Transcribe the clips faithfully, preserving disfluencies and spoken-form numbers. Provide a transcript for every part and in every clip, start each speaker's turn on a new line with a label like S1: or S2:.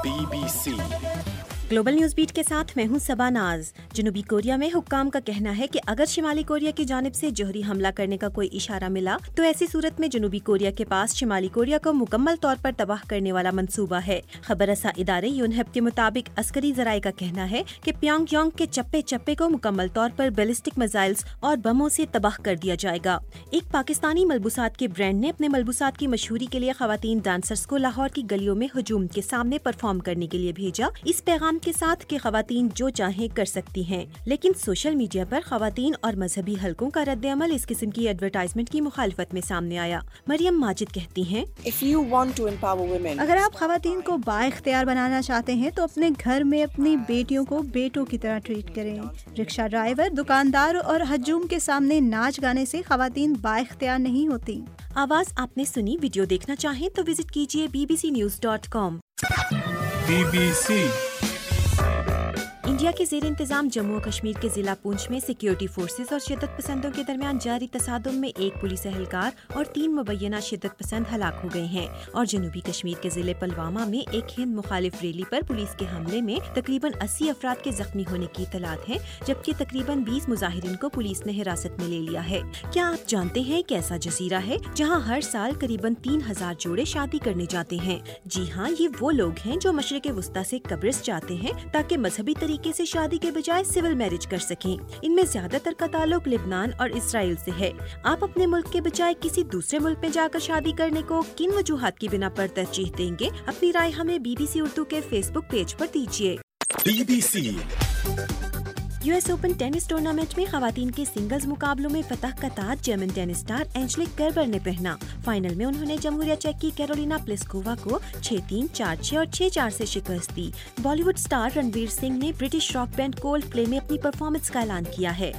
S1: Be B C
S2: global news beat کے ساتھ میں ہوں صبا ناز۔ جنوبی کوریا میں حکام کا کہنا ہے کہ اگر شمالی کوریا کی جانب سے جوہری حملہ کرنے کا کوئی اشارہ ملا تو ایسی صورت میں جنوبی کوریا کے پاس شمالی کوریا کو مکمل طور پر تباہ کرنے والا منصوبہ ہے۔ خبر رساں ادارے یونہیپ کے مطابق عسکری ذرائع کا کہنا ہے کہ پیانگ یانگ کے چپے چپے کو مکمل طور پر بیلسٹک میزائلز اور بموں سے تباہ کر دیا جائے گا۔ ایک پاکستانی ملبوسات کے برانڈ نے اپنے ملبوسات کی مشہوری کے لیے خواتین ڈانسرز کو لاہور کی گلیوں میں ہجوم کے سامنے پرفارم کرنے کے لیے بھیجا، اس پیغام کے ساتھ کہ خواتین جو چاہیں کر سکتی ہیں، لیکن سوشل میڈیا پر خواتین اور مذہبی حلقوں کا رد عمل اس قسم کی ایڈورٹائزمنٹ کی مخالفت میں سامنے آیا۔ مریم ماجد کہتی ہیں،
S3: اگر آپ خواتین کو بااختیار بنانا چاہتے ہیں تو اپنے گھر میں اپنی بیٹیوں کو بیٹوں کی طرح ٹریٹ کریں۔ رکشہ ڈرائیور، دکاندار اور ہجوم کے سامنے ناچ گانے سے خواتین بااختیار نہیں ہوتی۔
S2: آواز آپ نے سنی۔ ویڈیو دیکھنا چاہیں تو وزٹ کیجیے B B C news dot com.
S1: B B C
S2: India کے زیر انتظام جموں و کشمیر کے ضلع پونچھ میں سیکیورٹی فورسز اور شدت پسندوں کے درمیان جاری تصادم میں ایک پولیس اہلکار اور تین مبینہ شدت پسند ہلاک ہو گئے ہیں، اور جنوبی کشمیر کے ضلع پلوامہ میں ایک ہند مخالف ریلی پر پولیس کے حملے میں تقریباً اسی افراد کے زخمی ہونے کی اطلاعات ہیں، جبکہ تقریباً بیس مظاہرین کو پولیس نے حراست میں لے لیا ہے۔ کیا آپ جانتے ہیں کہ ایسا جزیرہ ہے جہاں ہر سال قریباً تین ہزار جوڑے شادی کرنے جاتے ہیں؟ جی ہاں، یہ وہ لوگ ہیں جو مشرق وسطیٰ سے قبرص جاتے ہیں تاکہ مذہبی طریقے سے شادی کے بجائے سول میرج کر سکیں۔ ان میں زیادہ تر کا تعلق لبنان اور اسرائیل سے ہے۔ آپ اپنے ملک کے بجائے کسی دوسرے ملک میں جا کر شادی کرنے کو کن وجوہات کی بنا پر ترجیح دیں گے؟ اپنی رائے ہمیں بی بی سی اردو کے فیس بک پیج پر دیجیے۔
S1: B B C
S2: U S open tennis tournament میں خواتین کے سنگلز مقابلوں میں فتح کا تاج German tennis star Angelique Kerber نے پہنا۔ فائنل میں انہوں نے جمہوریہ چیک کی کیرولینا پلسکووا کو چھ تین، چار چھ اور چھ چار سے شکست دی۔ Bollywood star Ranveer Singh نے British rock band Coldplay میں اپنی پرفارمنس کا اعلان کیا ہے۔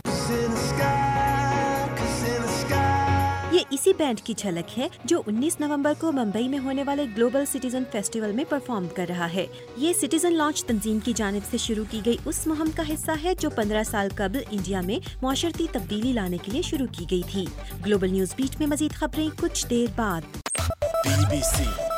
S2: یہ اسی بینڈ کی جھلک ہے جو انیس نومبر کو ممبئی میں ہونے والے گلوبل سٹیزن فیسٹیول میں پرفارم کر رہا ہے۔ یہ سٹیزن لانچ تنظیم کی جانب سے شروع کی گئی اس مہم کا حصہ ہے جو پندرہ سال قبل انڈیا میں معاشرتی تبدیلی لانے کے لیے شروع کی گئی تھی۔ گلوبل نیوز بیٹ میں مزید خبریں کچھ دیر بعد۔
S1: Be B C